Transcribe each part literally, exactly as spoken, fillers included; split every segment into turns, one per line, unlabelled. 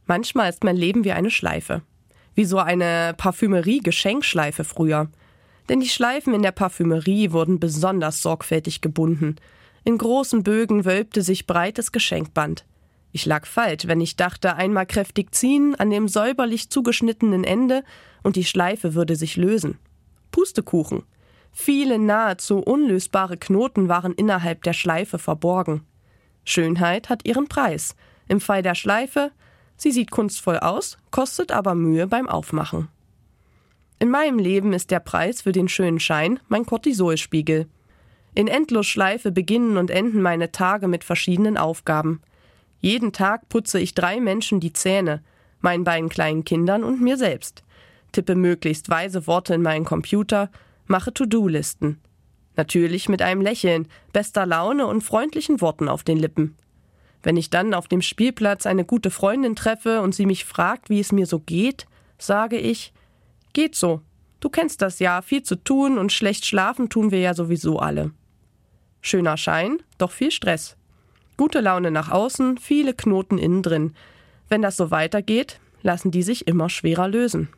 Manchmal ist mein Leben wie eine Schleife. Wie so eine Parfümerie-Geschenkschleife früher. Denn die Schleifen in der Parfümerie wurden besonders sorgfältig gebunden. In großen Bögen wölbte sich breites Geschenkband. Ich lag falsch, wenn ich dachte, einmal kräftig ziehen an dem säuberlich zugeschnittenen Ende und die Schleife würde sich lösen. Pustekuchen. Viele nahezu unlösbare Knoten waren innerhalb der Schleife verborgen. Schönheit hat ihren Preis. Im Fall der Schleife, sie sieht kunstvoll aus, kostet aber Mühe beim Aufmachen. In meinem Leben ist der Preis für den schönen Schein mein Cortisolspiegel. In Endlosschleife beginnen und enden meine Tage mit verschiedenen Aufgaben. Jeden Tag putze ich drei Menschen die Zähne, meinen beiden kleinen Kindern und mir selbst. Tippe möglichst weise Worte in meinen Computer, mache To-Do-Listen. Natürlich mit einem Lächeln, bester Laune und freundlichen Worten auf den Lippen. Wenn ich dann auf dem Spielplatz eine gute Freundin treffe und sie mich fragt, wie es mir so geht, sage ich, geht so. Du kennst das ja, viel zu tun und schlecht schlafen tun wir ja sowieso alle. Schöner Schein, doch viel Stress. Gute Laune nach außen, viele Knoten innen drin. Wenn das so weitergeht, lassen die sich immer schwerer lösen.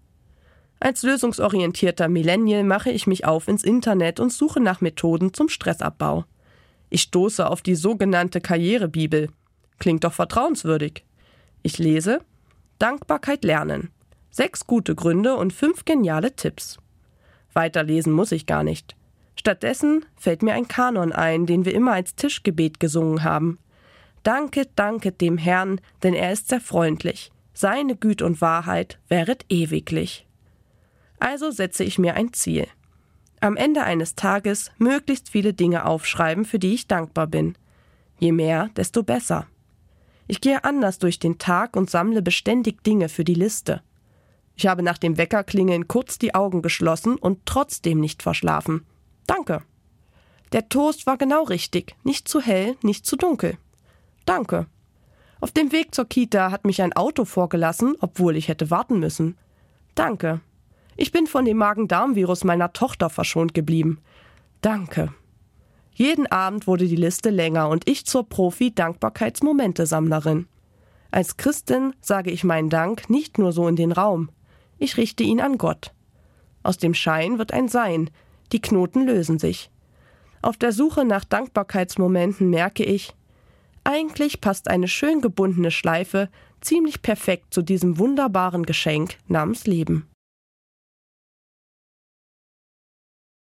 Als lösungsorientierter Millennial mache ich mich auf ins Internet und suche nach Methoden zum Stressabbau. Ich stoße auf die sogenannte Karrierebibel. Klingt doch vertrauenswürdig. Ich lese Dankbarkeit lernen. Sechs gute Gründe und fünf geniale Tipps. Weiterlesen muss ich gar nicht. Stattdessen fällt mir ein Kanon ein, den wir immer als Tischgebet gesungen haben. Danket, danket dem Herrn, denn er ist sehr freundlich. Seine Güte und Wahrheit wäret ewiglich. Also setze ich mir ein Ziel. Am Ende eines Tages möglichst viele Dinge aufschreiben, für die ich dankbar bin. Je mehr, desto besser. Ich gehe anders durch den Tag und sammle beständig Dinge für die Liste. Ich habe nach dem Weckerklingeln kurz die Augen geschlossen und trotzdem nicht verschlafen. Danke. Der Toast war genau richtig, nicht zu hell, nicht zu dunkel. Danke. Auf dem Weg zur Kita hat mich ein Auto vorgelassen, obwohl ich hätte warten müssen. Danke. Ich bin von dem Magen-Darm-Virus meiner Tochter verschont geblieben. Danke. Jeden Abend wurde die Liste länger und ich zur Profi-Dankbarkeitsmomente-Sammlerin. Als Christin sage ich meinen Dank nicht nur so in den Raum. Ich richte ihn an Gott. Aus dem Schein wird ein Sein. Die Knoten lösen sich. Auf der Suche nach Dankbarkeitsmomenten merke ich, eigentlich passt eine schön gebundene Schleife ziemlich perfekt zu diesem wunderbaren Geschenk namens Leben.